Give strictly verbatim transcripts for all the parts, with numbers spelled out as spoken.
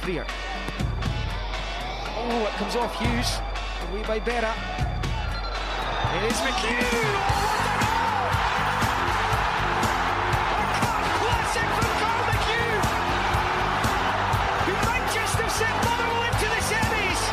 Freer. Oh, it comes off Hughes. Away by Berra. Here's McHugh. Oh, classic from Carl McHugh, who might just have sent Motherwell into the semis.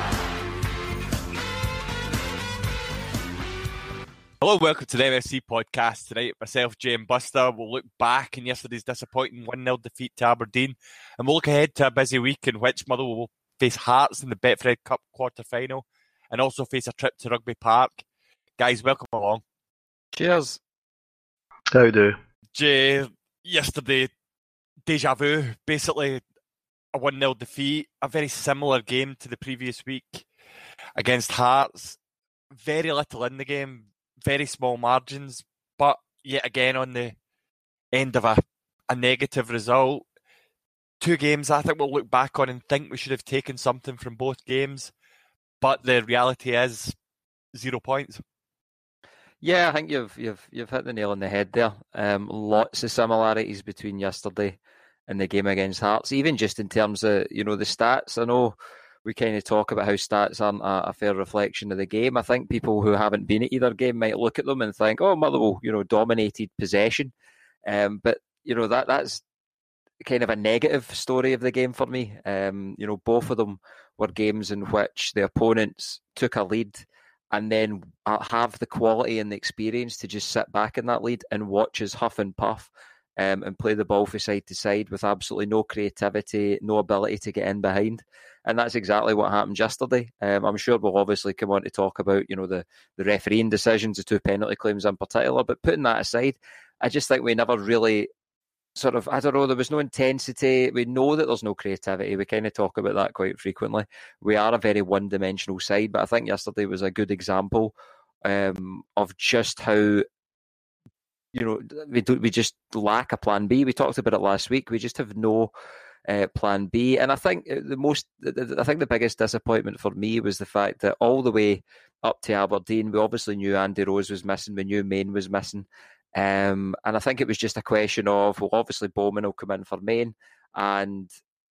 Hello, welcome to the M F C podcast. Tonight, myself, Jay and Buster will look back on yesterday's disappointing one nil defeat to Aberdeen, and we'll look ahead to a busy week in which Motherwell will face Hearts in the Betfred Cup quarter-final and also face a trip to Rugby Park. Guys, welcome along. Cheers. How do? Jay, yesterday, deja vu, basically a one nil defeat, a very similar game to the previous week against Hearts. Very little in the game, very small margins, but yet again on the end of a, a negative result. Two games I think we'll look back on and think we should have taken something from both games, but the reality is zero points. Yeah, I think you've you've you've hit the nail on the head there. Um, lots of similarities between yesterday and the game against Hearts, even just in terms of, you know, the stats. I know we kind of talk about how stats aren't a, a fair reflection of the game. I think people who haven't been at either game might look at them and think, oh, Motherwell, you know, dominated possession. Um, but, you know, that that's kind of a negative story of the game for me. Um, you know, both of them were games in which the opponents took a lead and then have the quality and the experience to just sit back in that lead and watch us huff and puff um, and play the ball from side to side with absolutely no creativity, no ability to get in behind. And that's exactly what happened yesterday. Um, I'm sure we'll obviously come on to talk about, you know, the, the refereeing decisions, the two penalty claims in particular. But putting that aside, I just think we never really sort of, I don't know, there was no intensity. We know that there's no creativity. We kind of talk about that quite frequently. We are a very one-dimensional side, but I think yesterday was a good example um, of just how, you know, we do, we just lack a plan B. We talked about it last week. We just have no uh, plan B. And I think the most, I think the biggest disappointment for me was the fact that all the way up to Aberdeen, we obviously knew Andy Rose was missing. We knew Main was missing. Um, and I think it was just a question of, well, obviously Bowman will come in for Main, and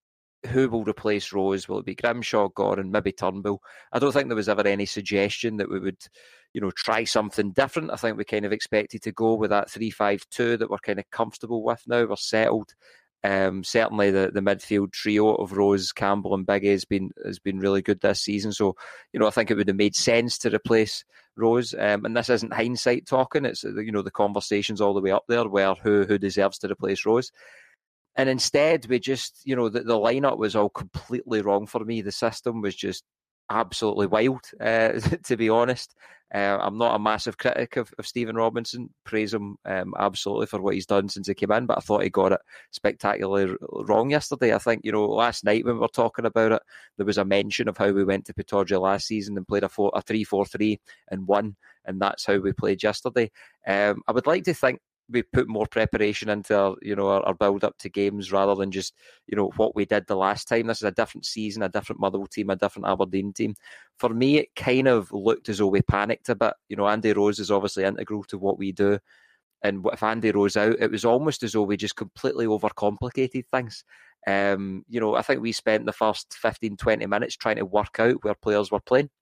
who will replace Rose? Will it be Grimshaw, Goran, maybe Turnbull? I don't think there was ever any suggestion that we would, you know, try something different. I think we kind of expected to go with that three five two that we're kind of comfortable with now. We're settled. Um, certainly the, the midfield trio of Rose, Campbell and Biggie has been has been really good this season. So, you know, I think it would have made sense to replace Rose. Um, and this isn't hindsight talking. It's, you know, the conversations all the way up there where who who deserves to replace Rose. And instead, we just, you know, the, the lineup was all completely wrong for me. The system was just absolutely wild, uh, to be honest. Uh, I'm not a massive critic of, of Stephen Robinson. Praise him um, absolutely for what he's done since he came in, but I thought he got it spectacularly wrong yesterday. I think, you know, last night when we were talking about it, there was a mention of how we went to Pittodrie last season and played a, four, a three four three and won, and that's how we played yesterday. Um, I would like to think we put more preparation into our, you know, our, our build up to games rather than just, you know, what we did the last time. This is a different season, a different Motherwell team, a different Aberdeen team. For me, it kind of looked as though we panicked a bit. You know, Andy Rose is obviously integral to what we do. And if Andy Rose out, it was almost as though we just completely overcomplicated things. Um, you know, I think we spent the first fifteen, twenty minutes trying to work out where players were playing.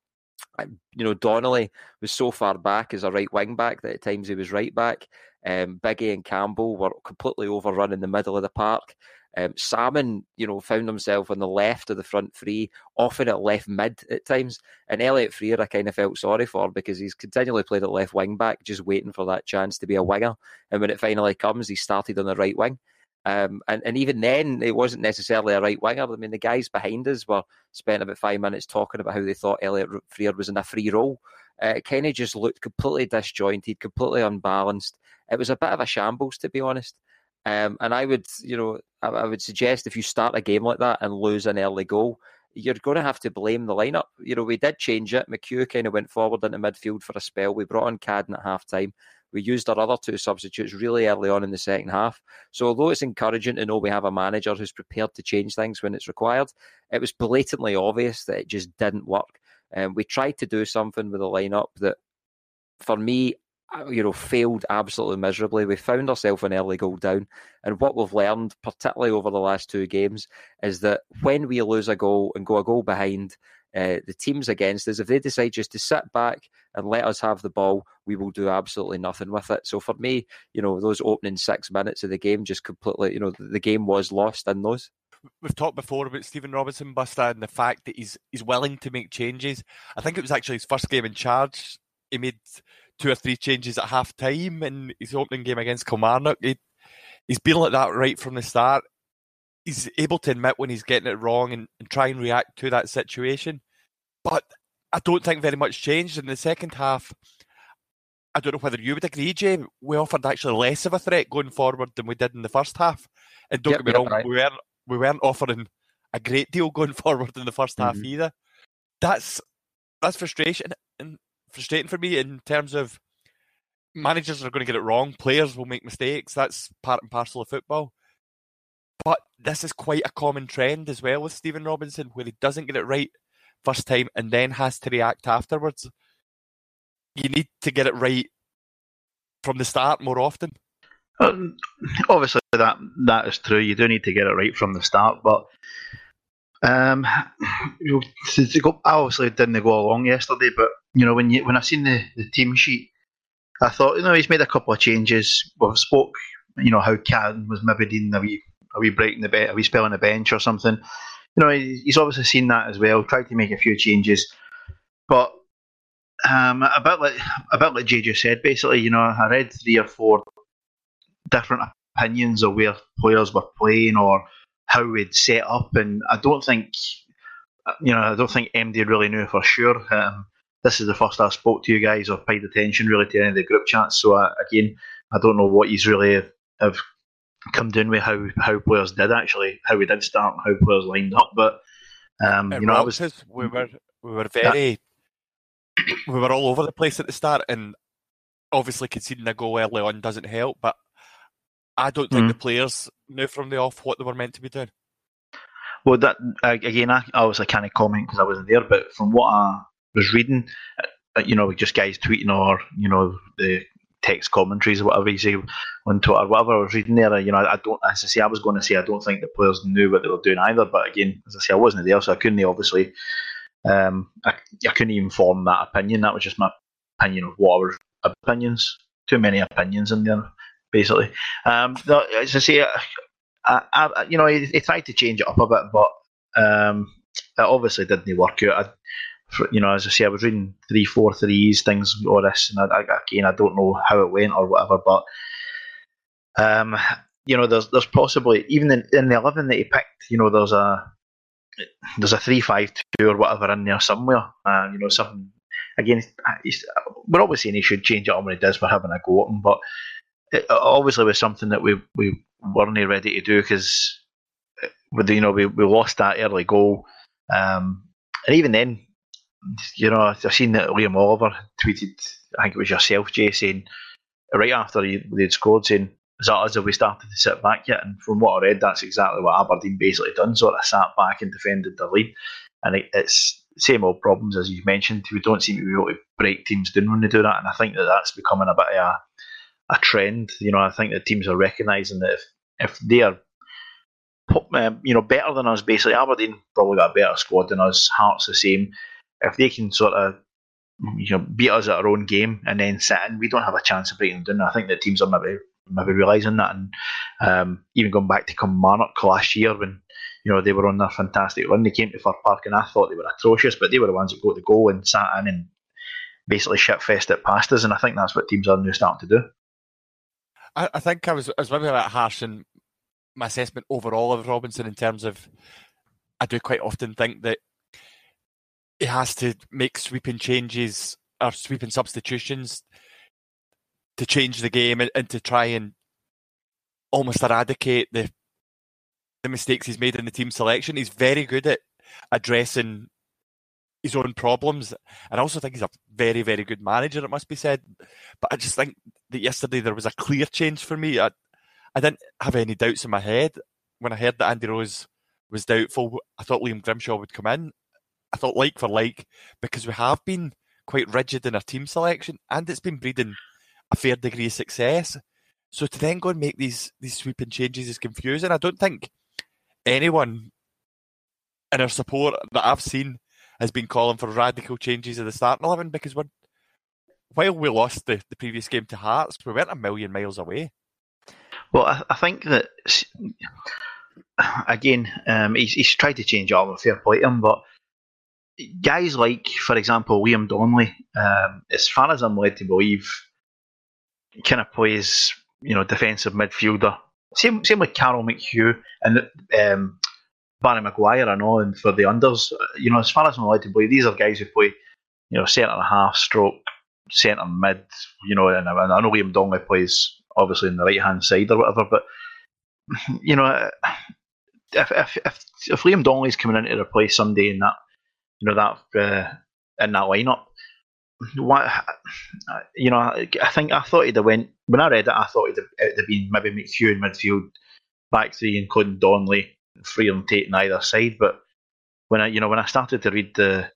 You know, Donnelly was so far back as a right wing back that at times he was right back. Um, Biggie and Campbell were completely overrun in the middle of the park. Um, Salmon, you know, found himself on the left of the front three, often at left mid at times. And Elliot Freer, I kind of felt sorry for because he's continually played at left wing back, just waiting for that chance to be a winger. And when it finally comes, he started on the right wing. Um, and, and even then, it wasn't necessarily a right winger. I mean, the guys behind us were spent about five minutes talking about how they thought Elliot Freer was in a free role. Uh, it kind of just looked completely disjointed, completely unbalanced. It was a bit of a shambles, to be honest. Um, and I would, you know, I, I would suggest if you start a game like that and lose an early goal, you're going to have to blame the lineup. You know, we did change it. McHugh kind of went forward into midfield for a spell. We brought on Cadden at half time. We used our other two substitutes really early on in the second half. So although it's encouraging to know we have a manager who's prepared to change things when it's required, it was blatantly obvious that it just didn't work. Um, we tried to do something with a lineup that, for me, you know, failed absolutely miserably. We found ourselves an early goal down. And what we've learned, particularly over the last two games, is that when we lose a goal and go a goal behind, uh, the teams against us, if they decide just to sit back and let us have the ball, we will do absolutely nothing with it. So for me, you know, those opening six minutes of the game just completely, you know, the game was lost in those. We've talked before about Stephen Robinson, Busta, and the fact that he's he's willing to make changes. I think it was actually his first game in charge. He made two or three changes at half time in his opening game against Kilmarnock. He, he's been like that right from the start. He's able to admit when he's getting it wrong and, and try and react to that situation. But I don't think very much changed in the second half. I don't know whether you would agree, Jay. We offered actually less of a threat going forward than we did in the first half. And don't yep, get me yep, wrong, right. we weren't we weren't offering a great deal going forward in the first mm-hmm. half either. That's that's frustration and frustrating for me in terms of managers are going to get it wrong. Players will make mistakes. That's part and parcel of football. But this is quite a common trend as well with Stephen Robinson, where he doesn't get it right first time and then has to react afterwards. You need to get it right from the start more often. Um, obviously, that that is true. You do need to get it right from the start, but um, you know, I obviously didn't go along yesterday. But you know, when you when I seen the, the team sheet, I thought, you know, he's made a couple of changes. We've spoke, you know, how Cann was maybe doing a wee a wee break in the bench, a wee spell on the bench or something. You know, he's obviously seen that as well. Tried to make a few changes, but um, a bit like a bit like Jay just said. Basically, you know, I read three or four different opinions of where players were playing or how we'd set up, and I don't think, you know, I don't think M D really knew for sure. Um, this is the first I spoke to you guys or paid attention really to any of the group chats. So uh, again, I don't know what he's really have come down with how, how players did actually, how we did start, and how players lined up. But um, you know, I was us. we were we were very yeah. we were all over the place at the start, and obviously conceding a goal early on doesn't help. But I don't think mm. the players knew from the off what they were meant to be doing. Well, that again, I obviously can't comment because I wasn't there. But from what I was reading, you know, just guys tweeting or you know the text commentaries or whatever you say on Twitter, whatever I was reading there, you know, I don't. As I say, I was going to say I don't think the players knew what they were doing either. But again, as I say, I wasn't there, so I couldn't obviously. Um, I, I couldn't even form that opinion. That was just my opinion of what our opinions. Too many opinions in there, basically. Um, no, as I say, I, I, you know, he, he tried to change it up a bit, but um, it obviously didn't work out. I, for, you know, as I say, I was reading three, four threes, things or this, and I, I, again, I don't know how it went or whatever, but um, you know, there's there's possibly even in, in the eleven that he picked, you know, there's a there's a three five two or whatever in there somewhere. Uh, you know, something again. He's, we're always saying he should change it on when he does. We're having a go at him, but it obviously was something that we we weren't ready to do because with you know we, we lost that early goal, um, and even then, you know, I've seen that Liam Oliver tweeted. I think it was yourself, Jay, saying right after they'd scored, saying, "Is that us? Have we started to sit back yet?" And from what I read, that's exactly what Aberdeen basically done. Sort of sat back and defended the lead, and it, it's same old problems as you mentioned. We don't seem to be able to break teams down when they do that, and I think that that's becoming a bit of a a trend. You know, I think that teams are recognising that if, if they are, um, you know, better than us, basically, Aberdeen probably got a better squad than us. Hearts the same. If they can sort of, you know, beat us at our own game and then sit in, we don't have a chance of breaking them down. I think that teams are maybe maybe realising that, and um, even going back to Kilmarnock last year when you know they were on their fantastic run, they came to Fir Park and I thought they were atrocious, but they were the ones that got the goal and sat in and basically shit-fest it past us, and I think that's what teams are now starting to do. I, I think I was, I was maybe a bit harsh in my assessment overall of Robinson in terms of I do quite often think that he has to make sweeping changes or sweeping substitutions to change the game and, and to try and almost eradicate the the mistakes he's made in the team selection. He's very good at addressing his own problems, and I also think he's a very, very good manager, it must be said. But I just think that yesterday there was a clear change for me. I, I didn't have any doubts in my head when I heard that Andy Rose was doubtful. I thought Liam Grimshaw would come in. I thought like for like, because we have been quite rigid in our team selection, and it's been breeding a fair degree of success. So to then go and make these these sweeping changes is confusing. I don't think anyone in our support that I've seen has been calling for radical changes of the starting eleven, because we're, while we lost the, the previous game to Hearts, we weren't a million miles away. Well, I, I think that, again, um, he's, he's tried to change all of fair play to him, but guys like, for example, Liam Donnelly, um, as far as I'm led to believe, kind of plays, you know, defensive midfielder. Same same with Carol McHugh and um, Barry Maguire, I know, and for the unders, you know, as far as I'm allowed to believe, these are guys who play, you know, centre and a half, stroke, centre mid, you know, and, and I know Liam Donnelly plays obviously on the right hand side or whatever, but you know, if if if, if Liam Donnelly's coming in to replace somebody in that, you know, that uh, in that lineup, what, you know, I think I thought he'd have went, when I read it, I thought it'd have, it'd have been maybe McHugh in midfield, back three including Donnelly, Frear and Tate on either side. But when I, you know, when I started to read the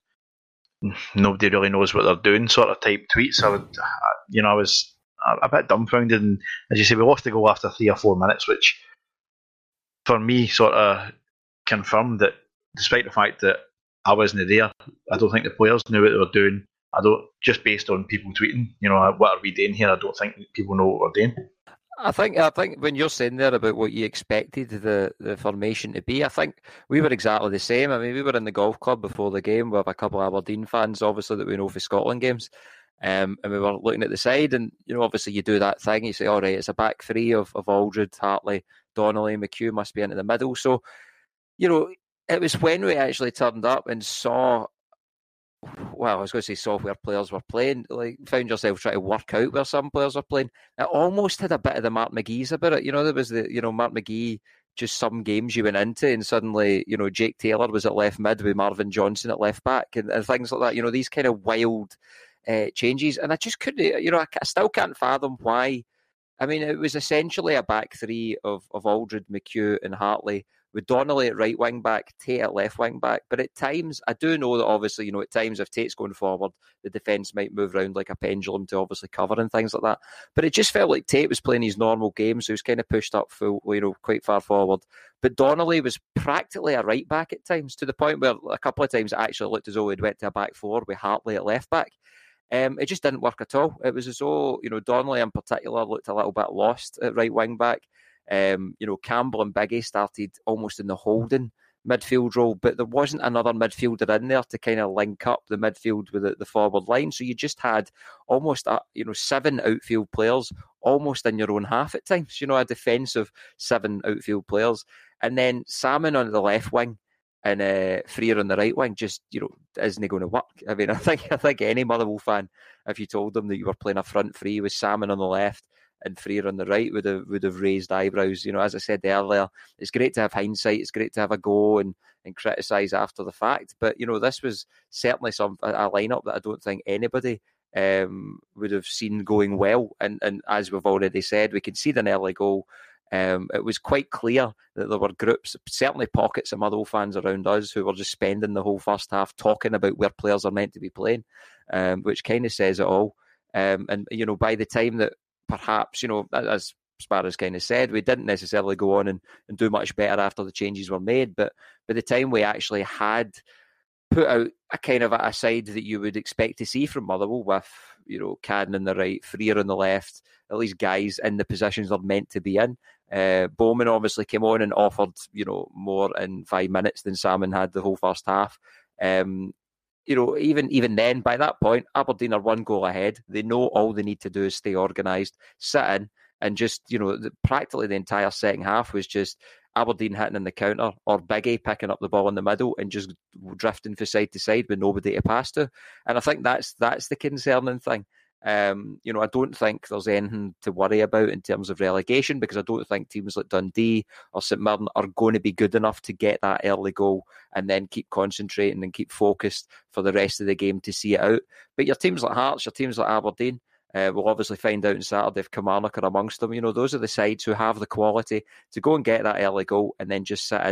nobody really knows what they're doing sort of type tweets, I would, you know, I was a bit dumbfounded. And as you say, we lost the goal after three or four minutes, which for me sort of confirmed that despite the fact that I wasn't there, I don't think the players knew what they were doing. I don't, just based on people tweeting, you know, what are we doing here? I don't think people know what we're doing. I think I think when you're saying there about what you expected the, the formation to be, I think we were exactly the same. I mean, we were in the golf club before the game with a couple of Aberdeen fans, obviously, that we know for Scotland games. Um, and we were looking at the side, and, you know, obviously you do that thing. You say, all right, it's a back three of, of Aldred, Hartley, Donnelly, McHugh must be into the middle. So, you know, it was when we actually turned up and saw, well, I was going to say saw where players were playing, like found yourself trying to work out where some players were playing. It almost had a bit of the Mark McGee's about it. You know, there was the, you know, Mark McGee, just some games you went into and suddenly, you know, Jake Taylor was at left mid with Marvin Johnson at left back and, and things like that. You know, these kind of wild uh, changes. And I just couldn't, you know, I, I still can't fathom why. I mean, it was essentially a back three of, of Aldred, McHugh and Hartley, with Donnelly at right wing back, Tate at left wing back. But at times, I do know that obviously, you know, at times if Tate's going forward, the defence might move around like a pendulum to obviously cover and things like that. But it just felt like Tate was playing his normal game, so he was kind of pushed up full, you know, quite far forward. But Donnelly was practically a right back at times, to the point where a couple of times it actually looked as though he'd went to a back four with Hartley at left back. Um, it just didn't work at all. It was as though, you know, Donnelly in particular looked a little bit lost at right wing back. Um, you know, Campbell and Biggie started almost in the holding midfield role, but there wasn't another midfielder in there to kind of link up the midfield with the, the forward line. So you just had almost, a, you know, seven outfield players almost in your own half at times. You know, a defensive seven outfield players, and then Salmon on the left wing and uh, Frear on the right wing. Just, you know, isn't going to work. I mean, I think I think any Motherwell fan, if you told them that you were playing a front three with Salmon on the left and Frear on the right, would have would have raised eyebrows. You know, as I said earlier, it's great to have hindsight. It's great to have a go and, and criticise after the fact. But, you know, this was certainly some a, a lineup that I don't think anybody um, would have seen going well. And and as we've already said, we conceded an early goal. Um, it was quite clear that there were groups, certainly pockets of Motherwell fans around us, who were just spending the whole first half talking about where players are meant to be playing, um, which kind of says it all. Um, and, you know, by the time that perhaps, you know, as Sparrows kind of said, we didn't necessarily go on and, and do much better after the changes were made. But by the time we actually had put out a kind of a side that you would expect to see from Motherwell with, you know, Cadden on the right, Frear on the left, at least guys in the positions they're meant to be in. Uh, Bowman obviously came on and offered, you know, more in five minutes than Salmon had the whole first half. Um, you know, even even then, by that point, Aberdeen are one goal ahead. They know all they need to do is stay organised, sit in, and just, you know, the, practically the entire second half was just Aberdeen hitting in the counter or Biggie picking up the ball in the middle and just drifting from side to side with nobody to pass to. And I think that's that's the concerning thing. Um, you know, I don't think there's anything to worry about in terms of relegation, because I don't think teams like Dundee or St Mirren are going to be good enough to get that early goal and then keep concentrating and keep focused for the rest of the game to see it out. But your teams like Hearts, your teams like Aberdeen, uh, we'll obviously find out on Saturday if Kilmarnock are amongst them. You know, those are the sides who have the quality to go and get that early goal and then just sit in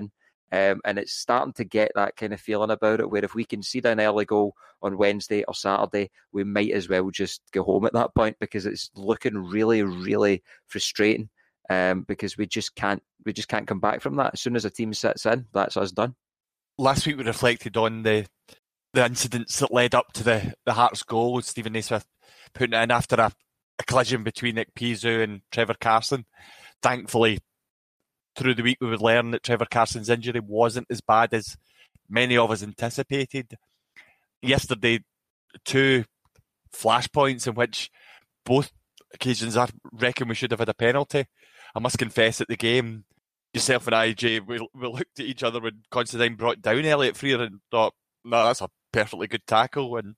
Um, and it's starting to get that kind of feeling about it, where if we concede an early goal on Wednesday or Saturday, we might as well just go home at that point, because it's looking really, really frustrating. Um, because we just can't, we just can't come back from that. As soon as a team sits in, that's us done. Last week we reflected on the the incidents that led up to the, the Hearts goal with Stephen Naismith putting it in after a, a collision between Nick Pizzu and Trevor Carson. Thankfully, through the week we would learn that Trevor Carson's injury wasn't as bad as many of us anticipated. Yesterday, two flashpoints in which both occasions I reckon we should have had a penalty. I must confess, at the game, yourself and I, Jay, we, we looked at each other when Considine brought down Elliot Frear and thought, no, that's a perfectly good tackle. And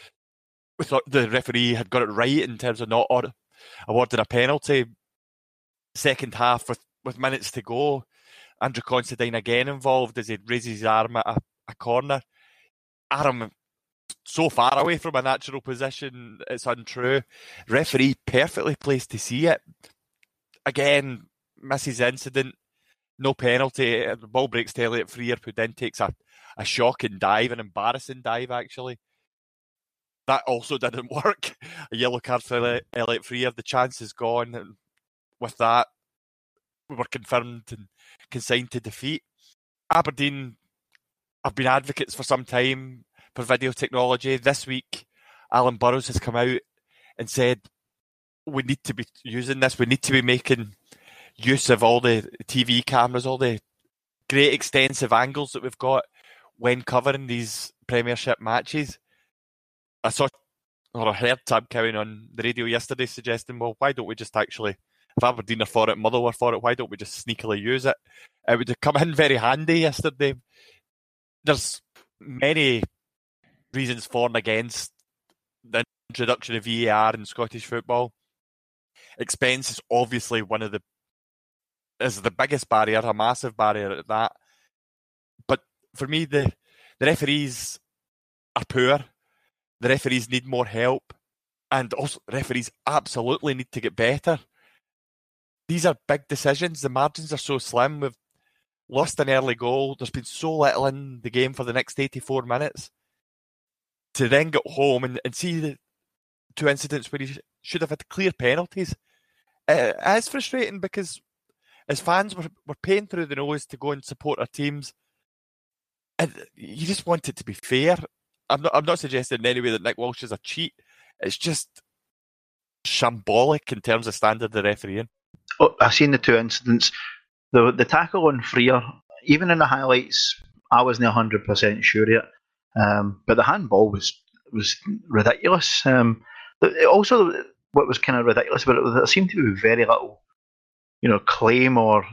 we thought the referee had got it right in terms of not or- awarding a penalty. Second half, with, with minutes to go, Andrew Considine again involved as he raises his arm at a, a corner. Aram so far away from a natural position, it's untrue. Referee perfectly placed to see it. Again, misses incident, no penalty. The ball breaks to Elliot Frear, who then takes a, a shocking dive, an embarrassing dive, actually. That also didn't work. A yellow card for Elliot Frear. The chance is gone. And with that, we were confirmed and consigned to defeat. Aberdeen have been advocates for some time for video technology. This week, Alan Burrows has come out and said, we need to be using this. We need to be making use of all the T V cameras, all the great extensive angles that we've got when covering these Premiership matches. I saw or I heard Tab Cowan on the radio yesterday suggesting, well, why don't we just actually, if Aberdeen are for it, Motherwell are for it, why don't we just sneakily use it? It would have come in very handy yesterday. There's many reasons for and against the introduction of V A R in Scottish football. Expense is obviously one of the is the biggest barrier, a massive barrier at that. But for me, the the referees are poor. The referees need more help, and also referees absolutely need to get better. These are big decisions. The margins are so slim. We've lost an early goal. There's been so little in the game for the next eighty-four minutes. To then get home and, and see the two incidents where you should have had clear penalties. It is frustrating because as fans, we're, we're paying through the nose to go and support our teams. And you just want it to be fair. I'm not, I'm not suggesting in any way that Nick Walsh is a cheat. It's just shambolic in terms of standard of refereeing. Oh, I've seen the two incidents. The the tackle on Frear, even in the highlights, I wasn't one hundred percent sure yet. Um, but the handball was was ridiculous. Um, also, what was kind of ridiculous about it was there seemed to be very little, you know, claim, or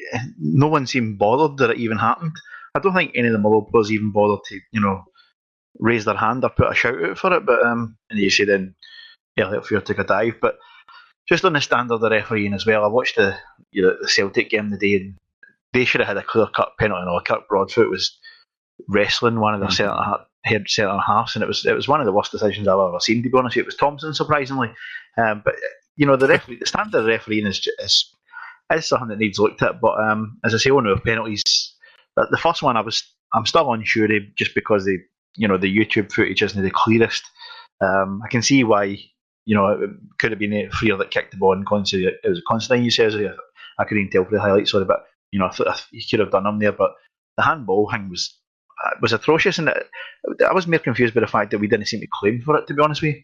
no one seemed bothered that it even happened. I don't think any of the Motherwell players even bothered to, you know, raise their hand or put a shout out for it. But um, and you see then Elliot Frear took a dive. But just on the standard of refereeing as well, I watched the you know the Celtic game the day, and they should have had a clear cut penalty. No, Kirk Broadfoot was wrestling one of their mm-hmm. centre head centre halves, and it was it was one of the worst decisions I've ever seen. To be honest, it was Thompson, surprisingly. Um, but you know the referee, the standard of refereeing is, is is something that needs looked at. But um, as I say, one of the penalties, the, the first one I was I'm still unsure of, just because the you know the YouTube footage isn't the clearest. Um, I can see why. You know, it could have been Frear that kicked the ball, and Considine, it was Considine, you says. I couldn't tell for the highlights, sorry, but you know, I thought he could have done him there. But the handball thing was was atrocious, and it, I was more confused by the fact that we didn't seem to claim for it. To be honest with you.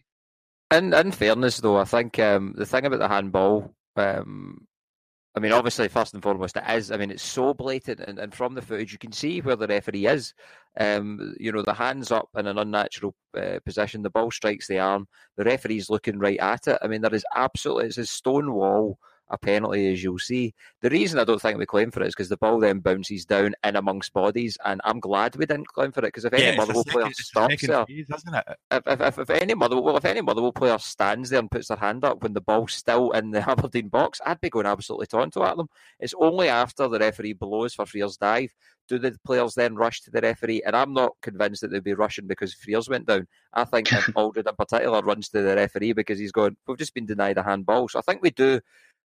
In in fairness, though, I think um, the thing about the handball, um, I mean, obviously, first and foremost, it is. I mean, it's so blatant, and, and from the footage, you can see where the referee is. Um, you know, the hand's up in an unnatural uh, position. The ball strikes the arm. The referee's looking right at it. I mean, there is absolutely, it's a stone wall, a penalty, as you'll see. The reason I don't think we claim for it is because the ball then bounces down in amongst bodies, and I'm glad we didn't claim for it, because if any yeah, Motherwell player stops there, phase, isn't it? If, if, if, if any Motherwell, well, if any Motherwell player stands there and puts their hand up when the ball's still in the Aberdeen box, I'd be going absolutely tonto at them. It's only after the referee blows for Frear's dive do the players then rush to the referee, and I'm not convinced that they'd be rushing because Frear's went down. I think Aldred in particular runs to the referee because he's going, we've just been denied a handball. So I think we do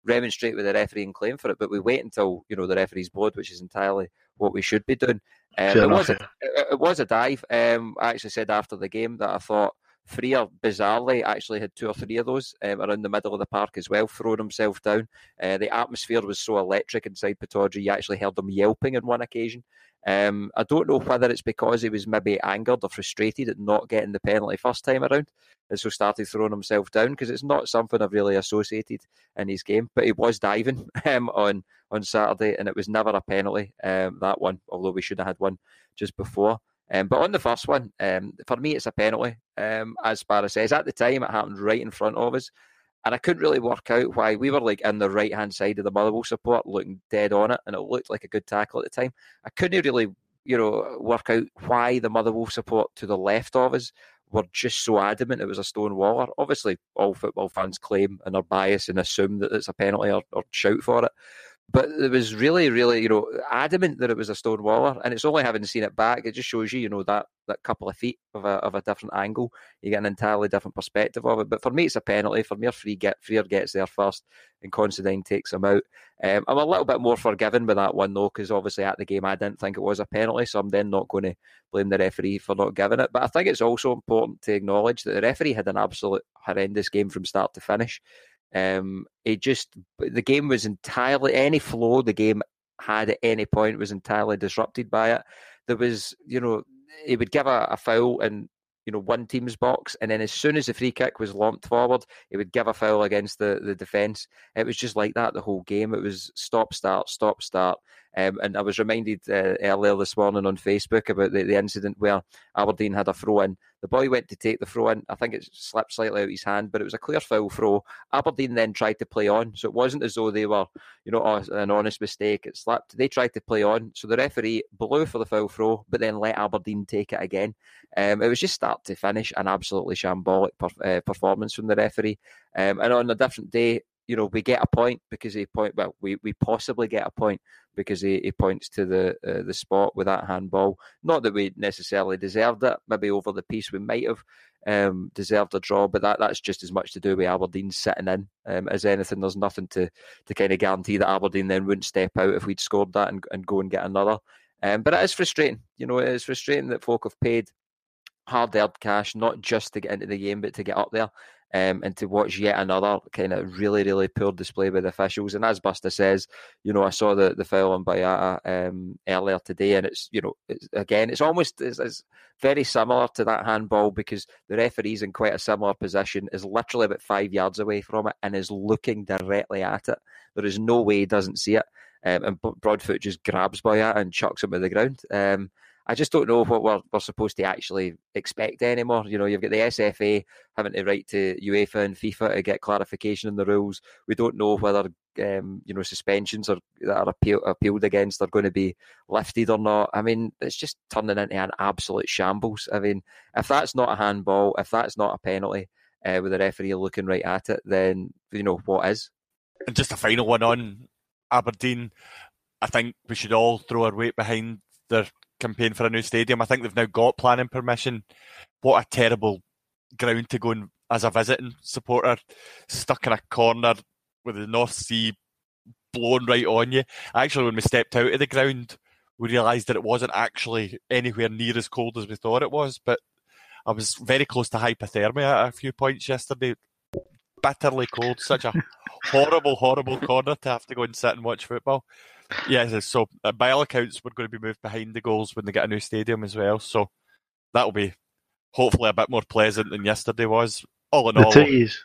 remonstrate with the referee and claim for it, but we wait until, you know, the referee's blood, which is entirely what we should be doing. Um, it, was a, it, it was a dive. Um, I actually said after the game that I thought Freer, bizarrely, actually had two or three of those um, around the middle of the park as well, throwing himself down. Uh, the atmosphere was so electric inside Pittodrie, you actually heard him yelping on one occasion. Um, I don't know whether it's because he was maybe angered or frustrated at not getting the penalty first time around, and so started throwing himself down, because it's not something I've really associated in his game. But he was diving um, on, on Saturday, and it was never a penalty, um, that one, although we should have had one just before. Um, but on the first one, um, for me, it's a penalty. Um, as Sparrow says, at the time, it happened right in front of us. And I couldn't really work out why. We were like in the right-hand side of the Motherwell support, looking dead on it, and it looked like a good tackle at the time. I couldn't really, you know, work out why the Motherwell support to the left of us were just so adamant it was a stonewaller. Obviously, all football fans claim and are biased and assume that it's a penalty or, or shout for it. But it was really, really, you know, adamant that it was a stonewaller, and it's only having seen it back, it just shows you, you know, that, that couple of feet of a of a different angle. You get an entirely different perspective of it. But for me, it's a penalty. For me, Freer, get, Freer gets there first, and Considine takes him out. Um, I'm a little bit more forgiving with that one, though, because obviously at the game I didn't think it was a penalty, so I'm then not going to blame the referee for not giving it. But I think it's also important to acknowledge that the referee had an absolute horrendous game from start to finish. Um, it just, the game was entirely, any flow the game had at any point was entirely disrupted by it. There was, you know, he would give a, a foul in, you know, one team's box, and then as soon as the free kick was lomped forward, he would give a foul against the, the defence. It was just like that the whole game. It was stop, start, stop, start. Um, and I was reminded uh, earlier this morning on Facebook about the, the incident where Aberdeen had a throw-in. The boy went to take the throw-in. I think it slipped slightly out of his hand, but it was a clear foul throw. Aberdeen then tried to play on, so it wasn't as though they were, you know, oh, an honest mistake. It slipped. They tried to play on, so the referee blew for the foul throw, but then let Aberdeen take it again. Um, it was just start to finish an absolutely shambolic per, uh, performance from the referee. Um, and on a different day, you know, we get a point because he point. Well, we, we possibly get a point because he, he points to the uh, the spot with that handball. Not that we necessarily deserved it. Maybe over the piece we might have um, deserved a draw, but that, that's just as much to do with Aberdeen sitting in um, as anything. There's nothing to, to kind of guarantee that Aberdeen then wouldn't step out if we'd scored that and, and go and get another. Um, but it is frustrating. You know, it is frustrating that folk have paid hard-earned cash, not just to get into the game, but to get up there. Um, and to watch yet another kind of really, really poor display by the officials. And as Buster says, you know, I saw the, the foul on Boyata um, earlier today, and it's, you know, it's, again, it's almost it's, it's very similar to that handball, because the referee's in quite a similar position, is literally about five yards away from it and is looking directly at it. There is no way he doesn't see it. Um, and Broadfoot just grabs Boyata and chucks him to the ground. Um, I just don't know what we're, we're supposed to actually expect anymore. You know, you've got the S F A having to write to UEFA and FIFA to get clarification in the rules. We don't know whether, um, you know, suspensions are, that are appeal, appealed against are going to be lifted or not. I mean, it's just turning into an absolute shambles. I mean, if that's not a handball, if that's not a penalty, uh, with the referee looking right at it, then, you know, what is? And just a final one on Aberdeen. I think we should all throw our weight behind their campaign for a new stadium. I think they've now got planning permission. What a terrible ground to go in as a visiting supporter, stuck in a corner with the North Sea blowing right on you. Actually, when we stepped out of the ground, we realised that it wasn't actually anywhere near as cold as we thought it was, but I was very close to hypothermia at a few points yesterday. Bitterly cold. Such a horrible, horrible corner to have to go and sit and watch football. Yeah, so uh, by all accounts, we're going to be moved behind the goals when they get a new stadium as well. So that'll be hopefully a bit more pleasant than yesterday was. All in the all, tees.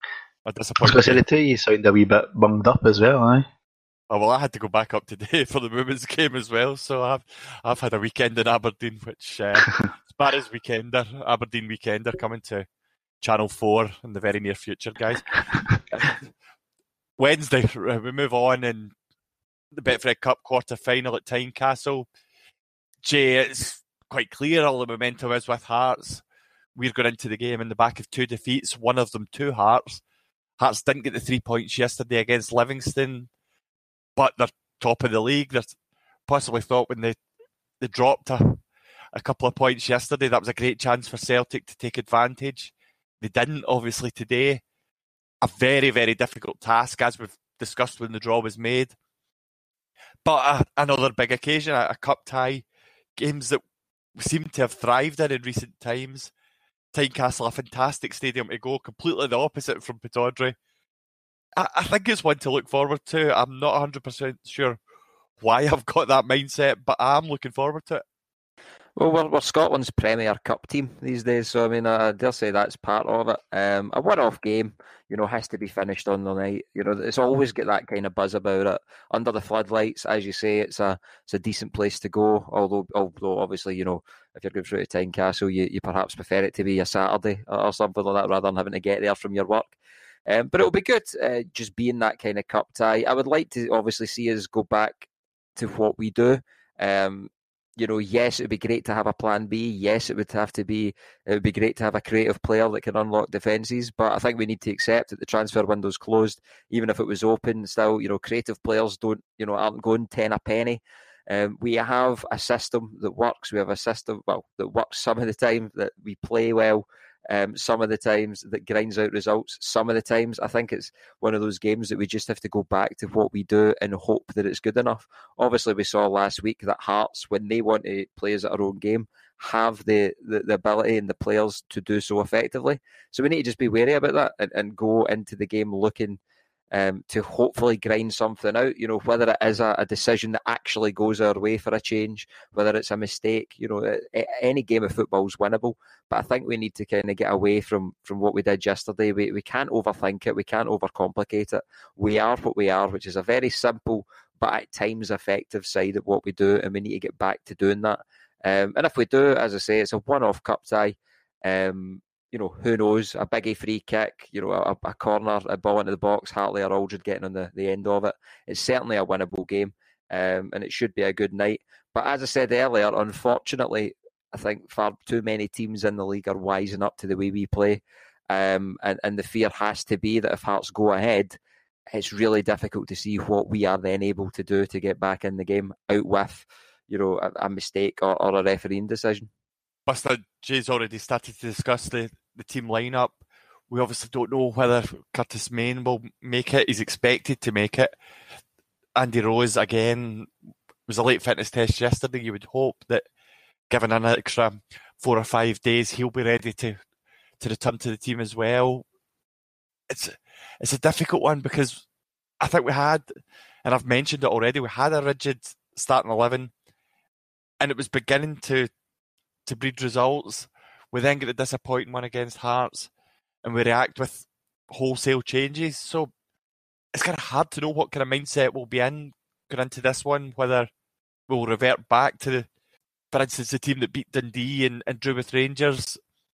a I was disappointment. going to say the tees sound a wee bit bunged up as well, aye? Oh, well, I had to go back up today for the women's game as well. So I've I've had a weekend in Aberdeen, which uh, Sparrow's Weekender, Aberdeen Weekender, coming to Channel four in the very near future, guys. Wednesday, we move on, and the Betfred Cup quarter-final at Tynecastle. Jay, it's quite clear all the momentum is with Hearts. We're going into the game in the back of two defeats, one of them to Hearts. Hearts didn't get the three points yesterday against Livingston, but they're top of the league. They're possibly thought when they, they dropped a, a couple of points yesterday, that was a great chance for Celtic to take advantage. They didn't, obviously, today. A very, very difficult task, as we've discussed when the draw was made. But uh, another big occasion, a, a cup tie, games that seem to have thrived in in recent times. Tynecastle, a fantastic stadium to go, completely the opposite from Pittodrie. I, I think it's one to look forward to. I'm not one hundred percent sure why I've got that mindset, but I'm looking forward to it. Well, we're, we're Scotland's Premier Cup team these days, so I mean, I dare say that's part of it. Um, a one-off game, you know, has to be finished on the night. You know, it's always got that kind of buzz about it. Under the floodlights, as you say, it's a it's a decent place to go. Although, although obviously, you know, if you're going through to Tynecastle, you, you perhaps prefer it to be a Saturday or something like that rather than having to get there from your work. Um, but it'll be good, uh, just being that kind of cup tie. I would like to obviously see us go back to what we do. Um, You know, yes, it would be great to have a plan B. Yes, it would have to be, it would be great to have a creative player that can unlock defences. But I think we need to accept that the transfer window's closed. Even if it was open, still, you know, creative players don't, you know, aren't going ten a penny. Um, we have a system that works. We have a system, well, that works some of the time, that we play well. Um, some of the times that grinds out results. Some of the times, I think it's one of those games that we just have to go back to what we do and hope that it's good enough. Obviously, we saw last week that Hearts, when they want to play as their own game, have the, the, the ability and the players to do so effectively. So we need to just be wary about that and, and go into the game looking um, to hopefully grind something out. You know, whether it is a, a decision that actually goes our way for a change, whether it's a mistake. You know, any game of football is winnable. But I think we need to kind of get away from, from what we did yesterday. We we can't overthink it. We can't overcomplicate it. We are what we are, which is a very simple but at times effective side of what we do, and we need to get back to doing that. Um, and if we do, as I say, it's a one-off cup tie. Um, you know, who knows? A biggie free kick, you know, a, a corner, a ball into the box, Hartley or Aldred getting on the, the end of it. It's certainly a winnable game, um, and it should be a good night. But as I said earlier, unfortunately, I think far too many teams in the league are wising up to the way we play. Um, and, and the fear has to be that if Hearts go ahead, it's really difficult to see what we are then able to do to get back in the game out with, you know, a, a mistake or, or a refereeing decision. Buster Jay's already started to discuss the, the team lineup. We obviously don't know whether Curtis Main will make it. He's expected to make it. Andy Rose, again, was a late fitness test yesterday. You would hope that given an extra four or five days, he'll be ready to, to return to the team as well. It's it's a difficult one because I think we had, and I've mentioned it already, we had a rigid starting eleven, and it was beginning to to breed results. We then get the disappointing one against Hearts, and we react with wholesale changes. So it's kind of hard to know what kind of mindset we'll be in going into this one, whether we'll revert back to, the, for instance, the team that beat Dundee and, and drew with Rangers,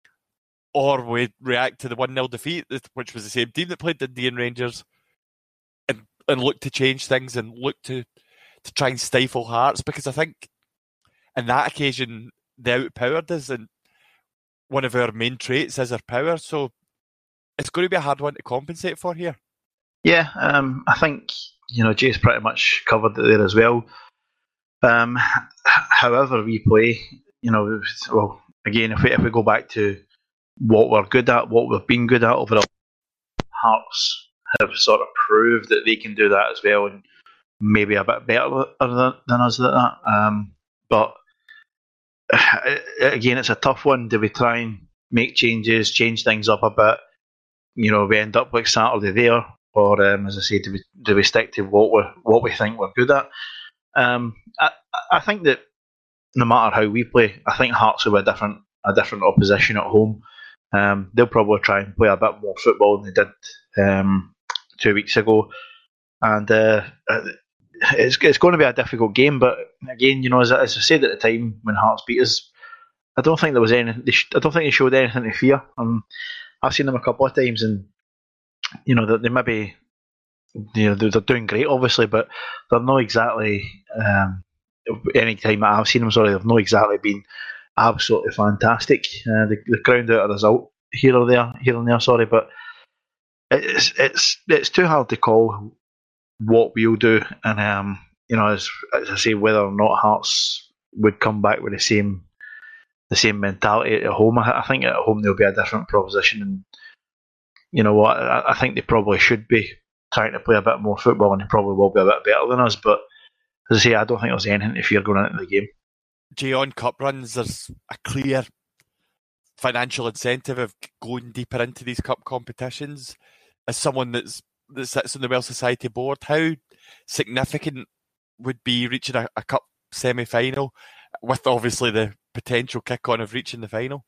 or we react to the one nil defeat, which was the same team that played Dundee and Rangers, and, and look to change things and look to, to try and stifle Hearts, because I think in that occasion they outpowered us, and one of our main traits is our power, so it's going to be a hard one to compensate for here. Yeah, um, I think, you know, Jay's pretty much covered it there as well. Um, however we play, you know, well, again, if we, if we go back to what we're good at, what we've been good at over the Hearts have sort of proved that they can do that as well, and maybe a bit better than, than us at that. Um, but again, it's a tough one. Do we try and make changes, change things up a bit? You know, we end up like Saturday there, or um, as I say, do we do we stick to what we what we think we're good at? Um, I I think that no matter how we play, I think Hearts will be a different a different opposition at home. Um, they'll probably try and play a bit more football than they did um, two weeks ago, and uh, it's it's going to be a difficult game. But again, you know, as, as I said at the time when Hearts beat us, I don't think there was any. They sh- I don't think they showed anything to fear. Um, I've seen them a couple of times, and you know, they, they maybe, you know, they're, they're doing great, obviously, but they're not exactly. Um, any time I've seen them, sorry, they've not exactly been absolutely fantastic. Uh, they, they ground out a result here or there, here and there. Sorry, but it's it's it's too hard to call what we'll do, and um, you know, as, as I say, whether or not Hearts would come back with the same the same mentality at home. I, I think at home there'll be a different proposition, and you know what, I, I think they probably should be trying to play a bit more football, and they probably will be a bit better than us. But as I say, I don't think there's anything to fear going into the game. Jay, on cup runs, there's a clear financial incentive of going deeper into these cup competitions. As someone that's that sits on the Welsh Society board, how significant would be reaching a, a cup semi-final, with obviously the potential kick-on of reaching the final?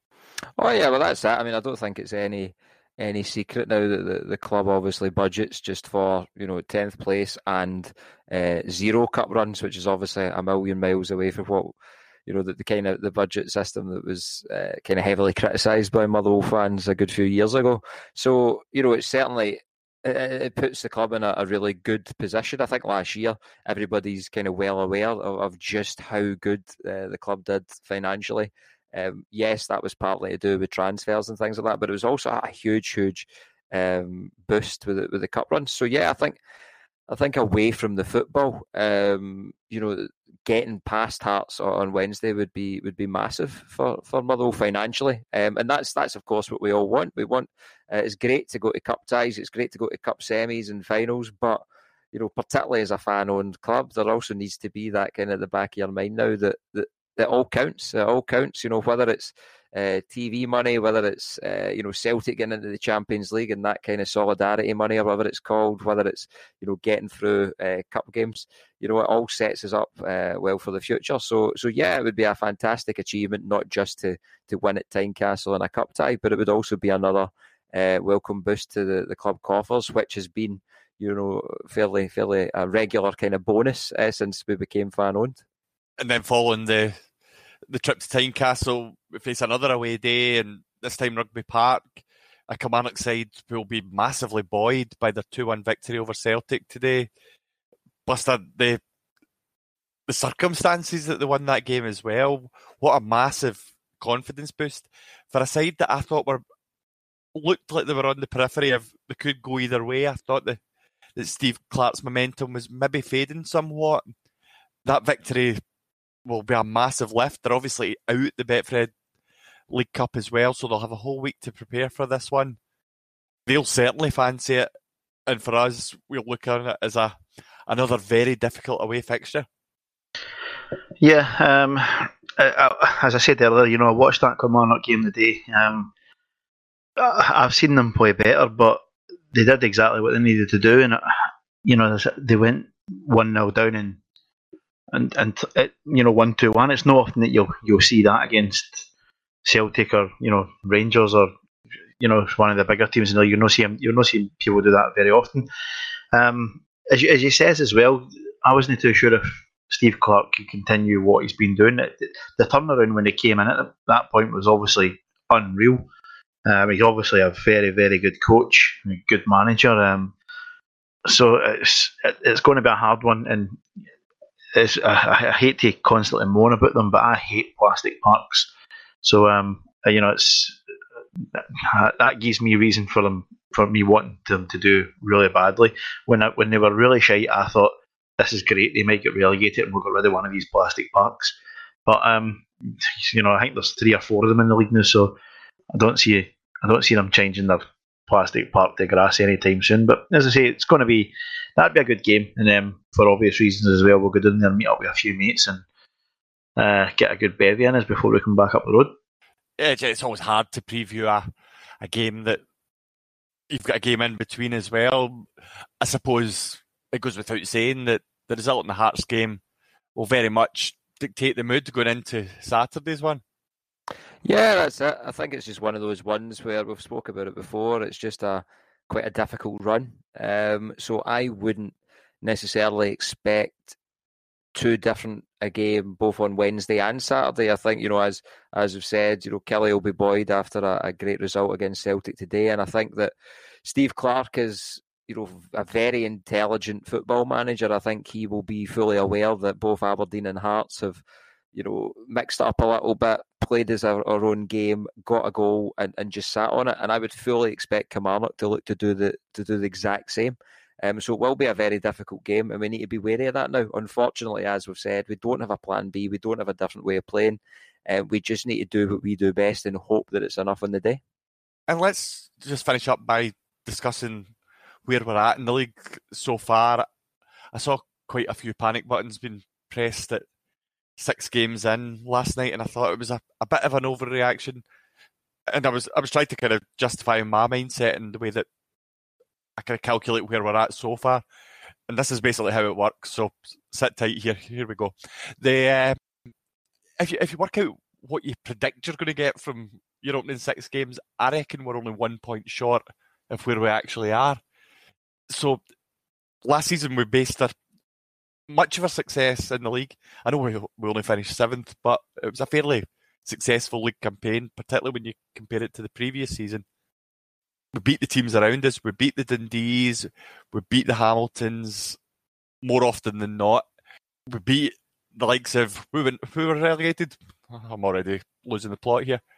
Oh yeah, well that's it. I mean, I don't think it's any any secret now that the, the club obviously budgets just for, you know, tenth place and uh, zero cup runs, which is obviously a million miles away from what, you know, the, the kind of the budget system that was uh, kind of heavily criticised by Motherwell fans a good few years ago. So, you know, it's certainly, it, it puts the club in a, a really good position. I think last year everybody's kind of well aware of, of just how good uh, the club did financially. Um, yes, that was partly to do with transfers and things like that, but it was also a huge, huge um, boost with the, with the cup runs. So yeah, I think I think away from the football, um, you know, getting past Hearts on Wednesday would be would be massive for, for Motherwell financially, um, and that's that's of course what we all want. We want uh, it's great to go to cup ties, it's great to go to cup semis and finals, but you know, particularly as a fan-owned club, there also needs to be that kind of at the back of your mind now that that. It all counts. It all counts. You know, whether it's uh, T V money, whether it's uh, you know, Celtic getting into the Champions League and that kind of solidarity money, or whatever it's called, whether it's, you know, getting through uh, cup games. You know, it all sets us up uh, well for the future. So, so yeah, it would be a fantastic achievement, not just to to win at Tynecastle in a cup tie, but it would also be another uh, welcome boost to the, the club coffers, which has been, you know, fairly fairly a regular kind of bonus uh, since we became fan owned. And then following the the trip to Tynecastle, we face another away day, and this time Rugby Park. A Kilmarnock side will be massively buoyed by their two one victory over Celtic today. Plus the, the the circumstances that they won that game as well. What a massive confidence boost for a side that I thought were looked like they were on the periphery of they could go either way. I thought that, that Steve Clarke's momentum was maybe fading somewhat. That victory will be a massive lift. They're obviously out the Betfred League Cup as well, so they'll have a whole week to prepare for this one. They'll certainly fancy it, and for us, we'll look at it as a another very difficult away fixture. Yeah, um, I, I, as I said earlier, you know, I watched that Kilmarnock game today. Um, I've seen them play better, but they did exactly what they needed to do, and you know, they went one nil down and. And and it, you know, one two one. It's not often that you'll you'll see that against Celtic or, you know, Rangers or, you know, one of the bigger teams. You know, you're not seeing you're not seeing people do that very often. Um, as you, as he says as well, I wasn't too sure if Steve Clarke could continue what he's been doing. The, the turnaround when he came in at that point was obviously unreal. Um, he's obviously a very very good coach, a good manager. Um, so it's it, it's going to be a hard one. And It's, I, I hate to constantly moan about them, but I hate plastic parks. So um, you know, it's that gives me reason for them for me wanting them to do really badly. When I, when they were really shite, I thought this is great. They might get relegated, and we'll get rid of one of these plastic parks. But um, you know, I think there's three or four of them in the league now, so I don't see I don't see them changing their plastic park to grass anytime soon. But as I say, it's going to be that'd be a good game, and um, for obvious reasons as well, we'll go down there and meet up with a few mates and uh, get a good bevy in us before we come back up the road. Yeah, it's always hard to preview a, a game that you've got a game in between as well. I suppose it goes without saying that the result in the Hearts game will very much dictate the mood going into Saturday's one. Yeah, that's it. I think it's just one of those ones where we've spoke about it before. It's just a quite a difficult run. Um, so I wouldn't necessarily expect too different a game both on Wednesday and Saturday. I think, you know, as as we've said, you know, Kelly will be buoyed after a, a great result against Celtic today, and I think that Steve Clarke is, you know, a very intelligent football manager. I think he will be fully aware that both Aberdeen and Hearts have, you know, mixed it up a little bit, played as our, our own game, got a goal, and, and just sat on it. And I would fully expect Kilmarnock to look to do the to do the exact same. Um, so it will be a very difficult game, and we need to be wary of that now. Unfortunately, as we've said, we don't have a plan B. We don't have a different way of playing. Uh, we just need to do what we do best and hope that it's enough on the day. And let's just finish up by discussing where we're at in the league so far. I saw quite a few panic buttons being pressed at six games in last night, and I thought it was a, a bit of an overreaction. And I was I was trying to kind of justify my mindset in the way that I kind of calculate where we're at so far. And this is basically how it works. So sit tight here. Here we go. The uh, if you if you work out what you predict you're going to get from your opening six games, I reckon we're only one point short of where we actually are. So last season we based our much of our success in the league. I know we we only finished seventh, but it was a fairly successful league campaign, particularly when you compare it to the previous season. We beat the teams around us. We beat the Dundees. We beat the Hamiltons more often than not. We beat the likes of who, went, who were relegated. I'm already losing the plot here.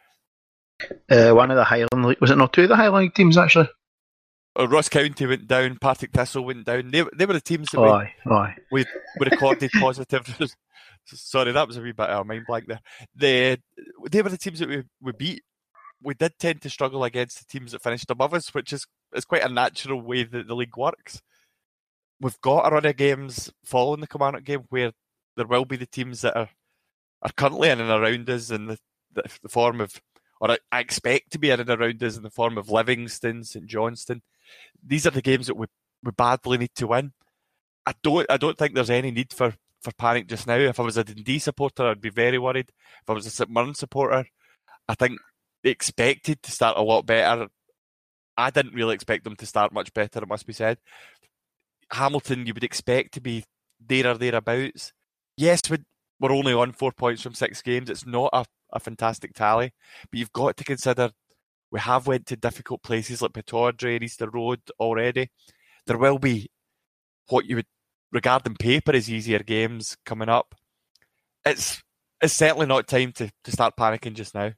Uh, one of the Highland League, was it not two of the Highland League teams actually? Uh, Ross County went down. Partick Thistle went down. They they were the teams that aye, we, aye. we we recorded positive. Sorry, that was a wee bit of a mind blank there. The they were the teams that we, we beat. We did tend to struggle against the teams that finished above us, which is, is quite a natural way that the league works. We've got a run of games following the Kilmarnock game where there will be the teams that are, are currently in and around us in the, the, the form of, or I, I expect to be in and around us in the form of Livingston, St Johnstone. These are the games that we, we badly need to win. I don't I don't think there's any need for, for panic just now. If I was a Dundee supporter, I'd be very worried. If I was a St Mirren supporter, I think they expected to start a lot better. I didn't really expect them to start much better, it must be said. Hamilton, you would expect to be there or thereabouts. Yes, we're only on four points from six games. It's not a, a fantastic tally, but you've got to consider we have went to difficult places like Pittodrie and Easter Road already. There will be what you would regard on paper as easier games coming up. It's it's certainly not time to, to start panicking just now.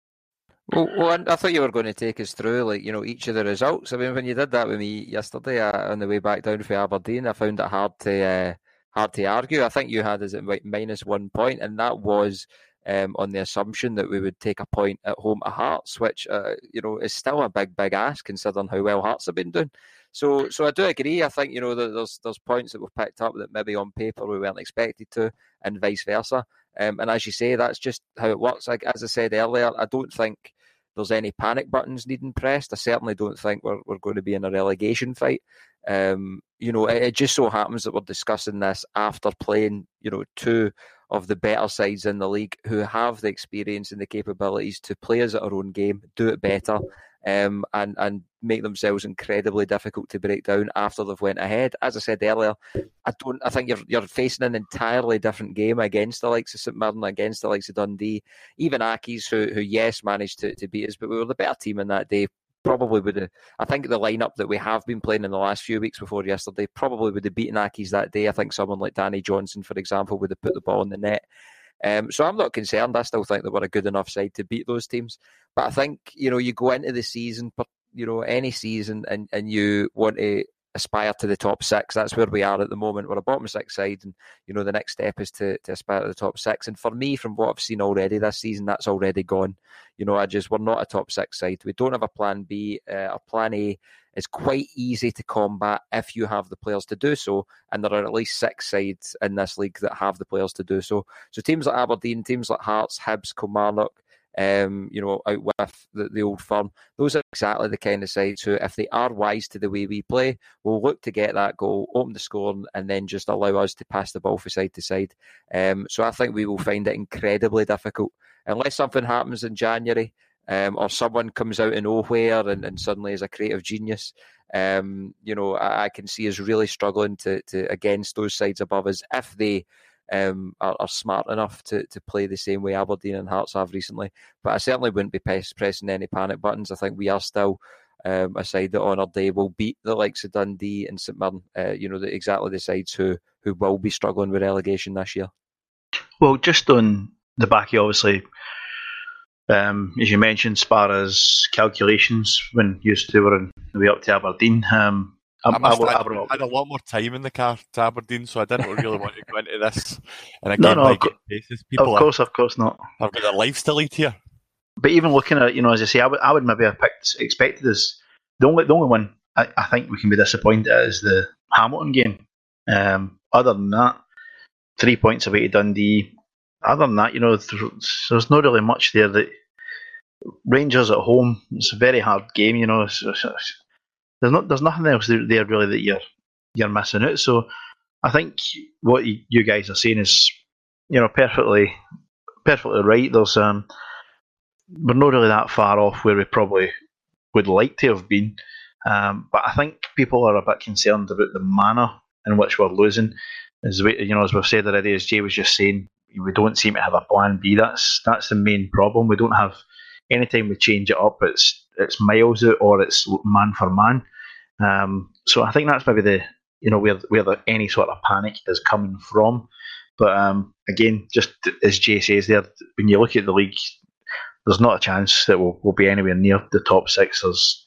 Well, well, I thought you were going to take us through, like, you know, each of the results. I mean, when you did that with me yesterday uh, on the way back down from Aberdeen, I found it hard to uh, hard to argue. I think you had us at minus one point, and that was um, on the assumption that we would take a point at home to Hearts, which uh, you know is still a big, big ask considering how well Hearts have been doing. So, so I do agree. I think you know there's there's points that we've picked up that maybe on paper we weren't expected to, and vice versa. Um, and as you say, that's just how it works. Like as I said earlier, I don't think there's any panic buttons needing pressed. I certainly don't think we're we're going to be in a relegation fight. Um, you know, it, it just so happens that we're discussing this after playing, you know, two of the better sides in the league who have the experience and the capabilities to play us at our own game, do it better, um, and and make themselves incredibly difficult to break down after they've went ahead. As I said earlier, I don't. I think you're you're facing an entirely different game against the likes of St Mirren, against the likes of Dundee, even Accies, who who yes managed to, to beat us, but we were the better team in that day. Probably would have. I think the lineup that we have been playing in the last few weeks before yesterday probably would have beaten Accies that day. I think someone like Danny Johnson, for example, would have put the ball in the net. Um, so I'm not concerned. I still think that we're a good enough side to beat those teams. But I think, you know, you go into the season, you know, any season, and, and you want to aspire to the top six. That's where we are at the moment. We're a bottom six side, and, you know, the next step is to, to aspire to the top six. And for me, from what I've seen already this season, that's already gone. You know, I just, we're not a top six side. We don't have a plan B. Uh, our plan A is quite easy to combat if you have the players to do so. And there are at least six sides in this league that have the players to do so. So teams like Aberdeen, teams like Hearts, Hibs, Kilmarnock, Um, you know, out with the, the Old Firm. Those are exactly the kind of sides who, if they are wise to the way we play, will look to get that goal, open the score, and then just allow us to pass the ball from side to side. Um, so I think we will find it incredibly difficult. Unless something happens in January, um, or someone comes out of nowhere and, and suddenly is a creative genius, um, you know, I, I can see us really struggling to, to against those sides above us if they Um, are, are smart enough to, to play the same way Aberdeen and Hearts have recently. But I certainly wouldn't be press, pressing any panic buttons. I think we are still um, a side that on our day will beat the likes of Dundee and St Mirren, uh, you know, the, exactly the sides who, who will be struggling with relegation this year. Well, just on the back of obviously, um, as you mentioned, Sparra's calculations when used to were on the way up to Aberdeen, um, I, I, must I, I, I had a lot more time in the car to Aberdeen, so I didn't really want to go into this on a no, game no, by of, game basis. People of course, are, of course not. I've got their lives to lead here. But even looking at, you know, as I say, I would, I would maybe have picked expected us. The only, the only one I, I think we can be disappointed is the Hamilton game. Um, other than that, three points away to Dundee. Other than that, you know, there's, there's not really much there. That Rangers at home, it's a very hard game. You know, it's, it's, it's, there's not there's nothing else there, there really that you're you're missing out. So I think what you guys are saying is, you know, perfectly perfectly right. There's um, we're not really that far off where we probably would like to have been. Um, but I think people are a bit concerned about the manner in which we're losing. As we, you know, as we've said already, as Jay was just saying, we don't seem to have a plan B. That's that's the main problem. We don't have. Anytime we change it up, it's it's miles out or it's man for man. Um, so I think that's maybe the you know where where the, any sort of panic is coming from. But um, again, just as Jay says there, when you look at the league, there's not a chance that we'll, we'll be anywhere near the top six. There's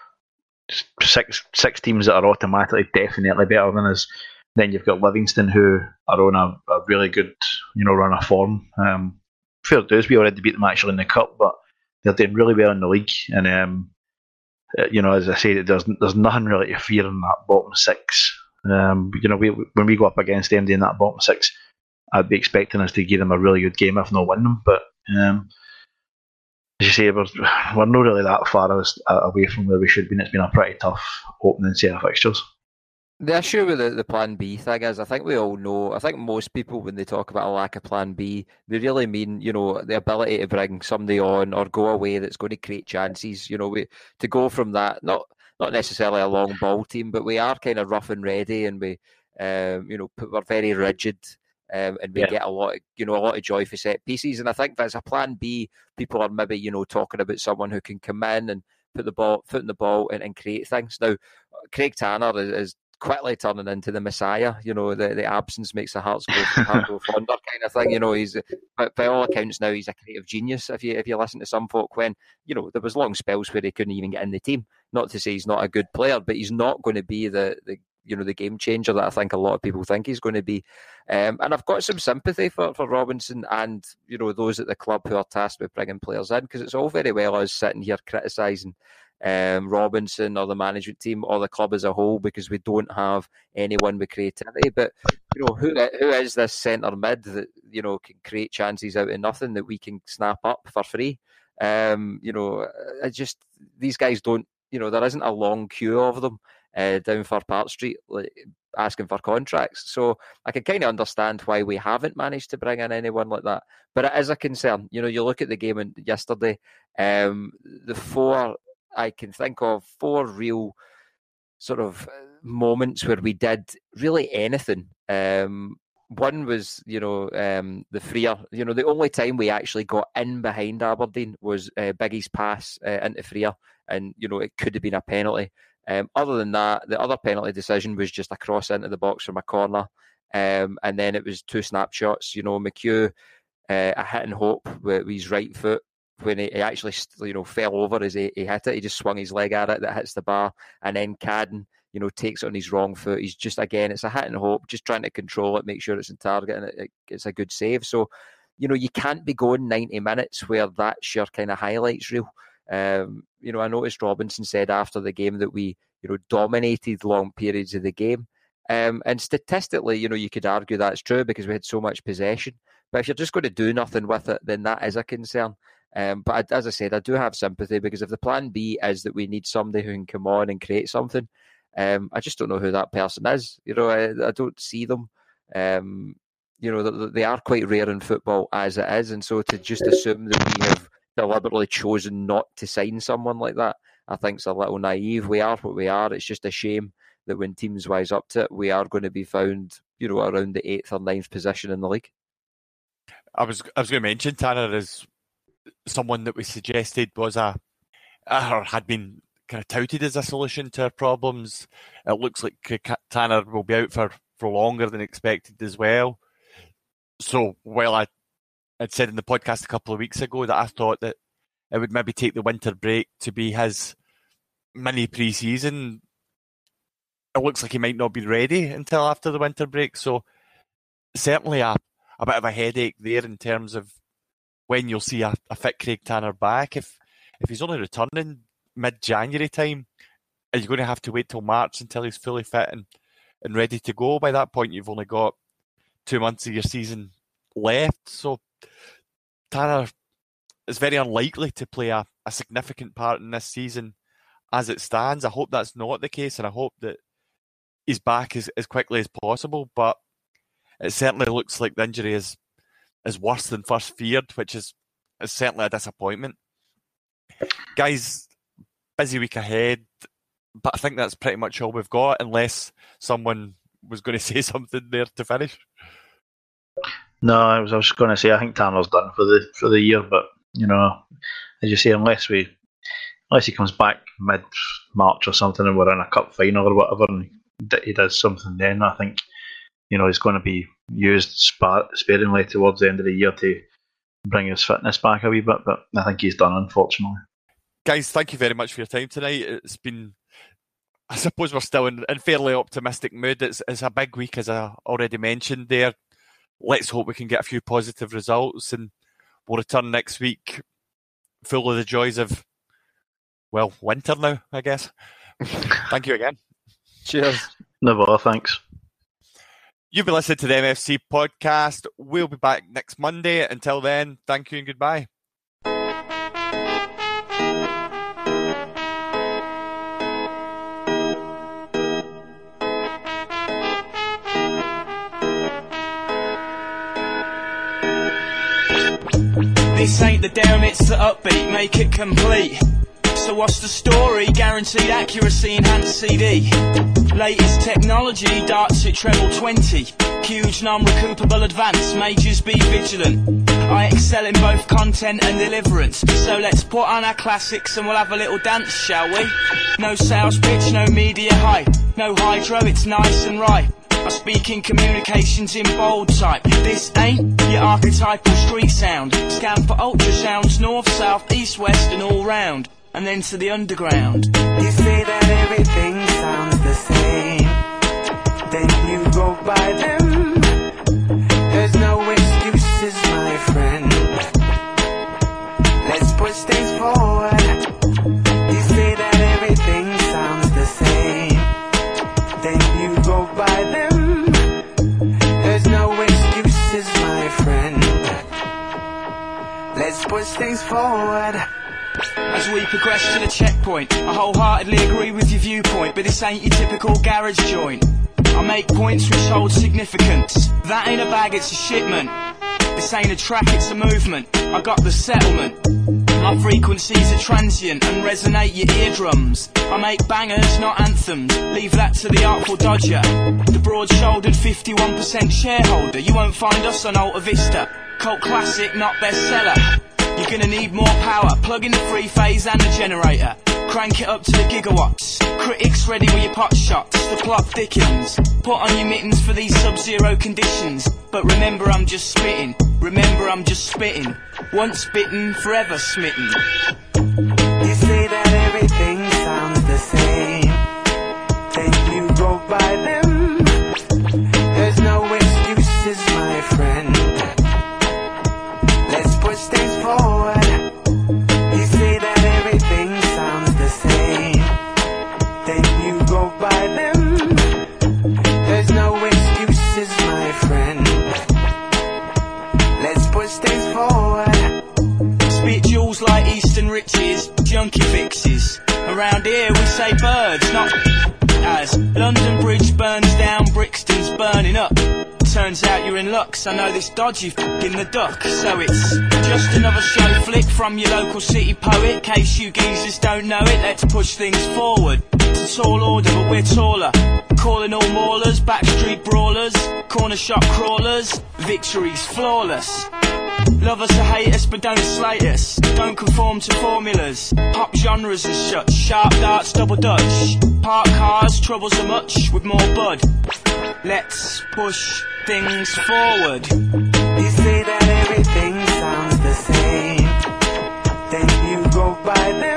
six six teams that are automatically definitely better than us. Then you've got Livingston, who are on a, a really good, you know, run of form. Um, fair dues, we already beat them actually in the cup, but they're doing really well in the league. And um, you know, as I say, there's there's nothing really to fear in that bottom six. Um, you know, we, when we go up against them in that bottom six, I'd be expecting us to give them a really good game, if not win them. But um, as you say, we're, we're not really that far away from where we should be. And it's been a pretty tough opening set of fixtures. The issue with the, the plan B thing is, I think we all know, I think most people, when they talk about a lack of plan B, they really mean, you know, the ability to bring somebody on or go away that's going to create chances. You know, we to go from that, not not necessarily a long ball team, but we are kind of rough and ready, and we, um, you know, we're very rigid, um, and we yeah. get a lot, of, you know, a lot of joy for set pieces. And I think as a plan B, people are maybe, you know, talking about someone who can come in and put the ball, foot in the ball, and, and create things. Now, Craig Tanner is, is quickly turning into the Messiah. You know, the, the absence makes the hearts go, heart go fonder kind of thing. You know, he's by, by all accounts now he's a creative genius. If you if you listen to some folk, when you know there was long spells where he couldn't even get in the team. Not to say he's not a good player, but he's not going to be the the you know the game changer that I think a lot of people think he's going to be. Um, and I've got some sympathy for, for Robinson and you know those at the club who are tasked with bringing players in, because it's all very well us sitting here criticising Um, Robinson or the management team or the club as a whole because we don't have anyone with creativity. But you know, who who is this centre mid that you know can create chances out of nothing that we can snap up for free? Um, you know, I just these guys don't. You know, there isn't a long queue of them uh, down Fir Park Street like, asking for contracts. So I can kind of understand why we haven't managed to bring in anyone like that. But it is a concern. You know, you look at the game yesterday. Um, the four. I can think of four real sort of moments where we did really anything. Um, one was, you know, um, the Freer. You know, the only time we actually got in behind Aberdeen was uh, Biggie's pass uh, into Freer, and you know it could have been a penalty. Um, other than that, the other penalty decision was just a cross into the box from a corner, um, and then it was two snapshots. You know, McHugh, uh, a hit and hope with his right foot. When he, he actually, you know, fell over as he, he hit it, he just swung his leg at it that hits the bar, and then Cadden, you know, takes it on his wrong foot. He's just again, it's a hit and hope, just trying to control it, make sure it's in target, and it, it, it's a good save. So, you know, you can't be going ninety minutes where that's your kind of highlights reel. Um, you know, I noticed Robinson said after the game that we, you know, dominated long periods of the game, um, and statistically, you know, you could argue that's true because we had so much possession. But if you're just going to do nothing with it, then that is a concern. Um, but I, as I said, I do have sympathy because if the plan B is that we need somebody who can come on and create something, um, I just don't know who that person is. You know, I, I don't see them. Um, you know, they, they are quite rare in football as it is, and so to just assume that we have deliberately chosen not to sign someone like that, I think is a little naive. We are what we are. It's just a shame that when teams wise up to it, we are going to be found, you know, around the eighth or ninth position in the league. I was I was going to mention Tanner as someone that we suggested was a or had been kind of touted as a solution to our problems. It looks like Tanner will be out for, for longer than expected as well. So while I had said in the podcast a couple of weeks ago that I thought that it would maybe take the winter break to be his mini pre-season, it looks like he might not be ready until after the winter break. So certainly a, a bit of a headache there in terms of when you'll see a, a fit Craig Tanner back. If if he's only returning mid-January time, are you going to have to wait till March until he's fully fit and, and ready to go? By that point, you've only got two months of your season left. So Tanner is very unlikely to play a, a significant part in this season as it stands. I hope that's not the case, and I hope that he's back as, as quickly as possible. But it certainly looks like the injury is is worse than first feared, which is, is certainly a disappointment. Guys, busy week ahead, but I think that's pretty much all we've got, unless someone was going to say something there to finish. No, I was I was going to say I think Tanner's done for the for the year, but you know, as you say, unless we unless he comes back mid March or something and we're in a cup final or whatever, and he does something then, I think you know he's going to be used sparingly towards the end of the year to bring his fitness back a wee bit. But I think he's done, unfortunately. Guys, thank you very much for your time tonight. It's been, I suppose we're still in a fairly optimistic mood. It's, it's a big week, as I already mentioned there. Let's hope we can get a few positive results, and we'll return next week full of the joys of, well, winter now, I guess. Thank you again. Cheers. No bother, thanks. You've been listening to the M F C podcast. We'll be back next Monday. Until then, thank you and goodbye. This ain't the down, it's the upbeat, make it complete. So what's the story? Guaranteed accuracy, enhanced C D. Latest technology, darts at treble twenty. Huge non-recoupable advance, majors be vigilant. I excel in both content and deliverance. So let's put on our classics and we'll have a little dance, shall we? No sales pitch, no media hype. No hydro, it's nice and right. I speak in communications in bold type. This ain't your archetypal street sound. Scan for ultrasounds, north, south, east, west and all round. And then to the underground. You say that everything sounds the same, then you go by them. There's no excuses, my friend. Let's push things forward. You say that everything sounds the same, then you go by them. There's no excuses, my friend. Let's push things forward. As we progress to the checkpoint, I wholeheartedly agree with your viewpoint, but this ain't your typical garage joint. I make points which hold significance. That ain't a bag, it's a shipment. This ain't a track, it's a movement. I got the settlement. My frequencies are transient and resonate your eardrums. I make bangers, not anthems. Leave that to the Artful Dodger. The broad-shouldered fifty-one percent shareholder. You won't find us on Alta Vista. Cult classic, not bestseller. You're gonna need more power. Plug in the three phase and the generator. Crank it up to the gigawatts. Critics ready with your pot shots. The plot thickens. Put on your mittens for these sub-zero conditions. But remember I'm just spitting. Remember I'm just spitting. Once bitten, forever smitten. You say that everything sounds the same, then you go by them. There's no excuses, my friend. Let's push things forward. You say that everything sounds the same, then you go by them. There's no excuses, my friend. Let's push things forward. Spit jewels like Eastern riches, junkie fixes. Around here we say birds, not as London Bridge burns down, Brixton's burning up. Turns out you're in luck, so I know this dodgy f***ing the duck. So it's just another show flick from your local city poet. Case you geezers don't know it, let's push things forward. It's a tall order, but we're taller. Calling all maulers, backstreet brawlers, corner shop crawlers. Victory's flawless. Love us or hate us, but don't slate us. Don't conform to formulas. Pop genres and such. Sharp darts, double dutch. Park cars, troubles are much with more bud. Let's push things forward. You say that everything sounds the same, then you go by them.